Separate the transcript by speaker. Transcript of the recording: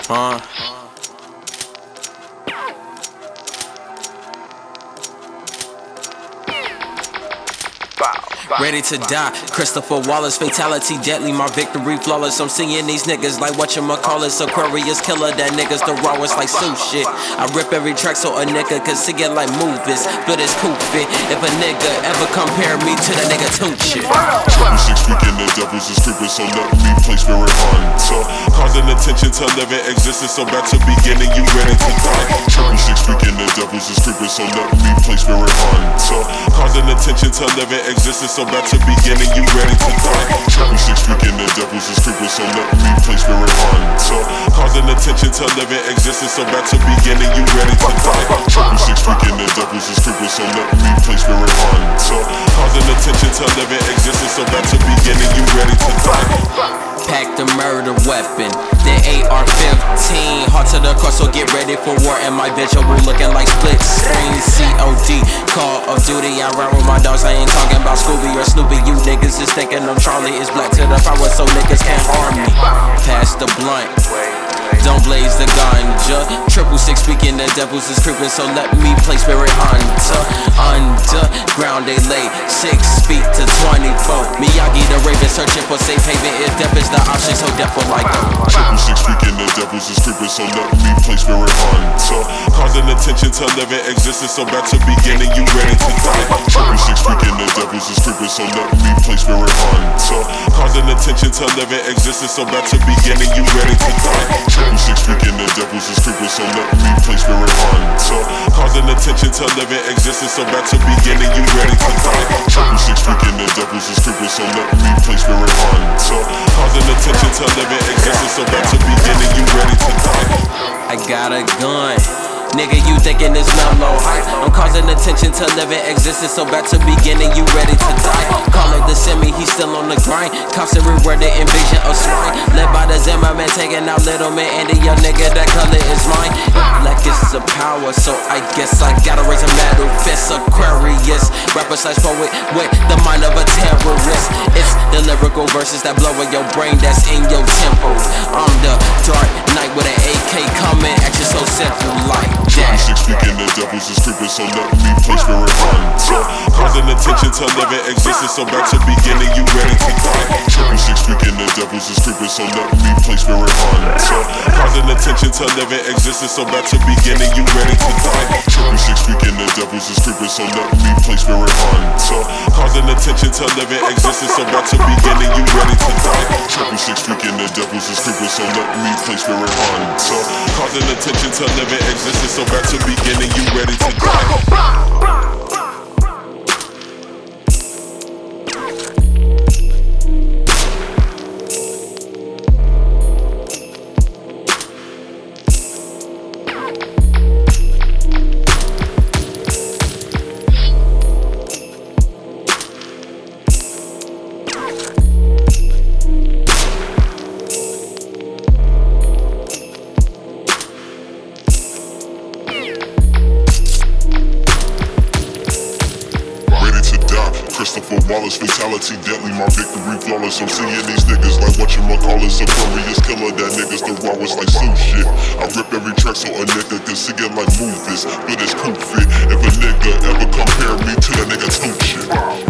Speaker 1: Uh. Ready to die, Christopher Wallace, fatality deadly, my victory flawless. I'm seeing these niggas like whatchamacallit, Aquarius killer, that niggas the rawest like Sue shit. I rip every track so a nigga can see it like movies, but it's cool fit. If a nigga ever compare me to that nigga Toon shit.
Speaker 2: 26 weekend, the devils is creeping, so let me play spirit hunter. Causing attention to living existence, so back to beginning, you ready to die. 26 weekend, the devils is creeping, so let me play spirit hunter. Causing attention to living existence, so back to beginning, you ready to die. 26 weekend, the devils is creeping, so let me play spirit hunter. Causing attention to living existence, so back to beginning, you ready to die. 26 weekend, the devils is creeping, so let me play spirit hunter. Causing attention to living existence, so back to beginning, you ready to die.
Speaker 1: Pack the murder weapon, the AR-15, hard to the cross, so get ready for war. And my visual looking like split screen COD, Call of Duty. I ride with my dogs, I ain't talking about Scooby or Snoopy. You niggas is thinking I'm Charlie, it's black to the power, so niggas can't harm me. Pass the blunt, don't blaze the ganja. 666 speaking, the devils is creeping, so let me play spirit hunter. Underground they lay 6 feet to 24. Miyagi the Raven searching for safe haven. If death is the option, so death will like them.
Speaker 2: 666 weekend, the devils is creeping, so let me play spirit hunter. Causing attention to living existence, so back to beginning, you ready to die. 666 weekend, the devils is creeping, so let me play spirit hunter. Causing attention to living existence, so back to beginning, you ready to die. 666 weekend, the devils is creeping, so let me play spirit hunter. Causing attention to living existence, so back to beginning, you ready to die. 666 weekend, the devils is creeping, so let me play spirit hunter. Causing attention to living existence, so back to beginning, you ready to die.
Speaker 1: I got a gun. Nigga, you thinking it's mellow hype. I'm causing attention to living existence, so back to beginning, you ready to die. Call it the semi, he's still on the grind. Cops everywhere, the invasion of swine. Led by the Zimmerman, taking out little man. Andy, your nigga, that color is mine. Black is the power, so I guess I gotta raise a metal fist. Aquarius, rapper slash poet with the mind of a terrorist. It's the lyrical verses that blow in your brain, that's in your temples. I'm the Dark Knight with an AK coming at you so simple like.
Speaker 2: 26 weekend, the devils is creeping, so let me play spirit hunter. Causing attention to living existence, so back to beginning, you ready to die. 26 weekend, the devils is creeping, so let me play spirit hunter. Causing attention to living existence, so back to beginning, you ready to die. 26 weekend, the devils is creeping, so let me play spirit hunter. Causing attention to living existence, so back to beginning, you ready to die. 26 weekend, the devils is creeping, so let me play spirit hunter. Causing attention to living existence, so back to beginning, you ready to die. Christopher Wallace, fatality deadly, my victory flawless. I'm seeing these niggas like whatchamacallit, Aquarius killer, that niggas the rawest like Sue shit. I rip every track so a nigga can see it like movies, but it's cool fit. If a nigga ever compare me to that nigga Toon shit.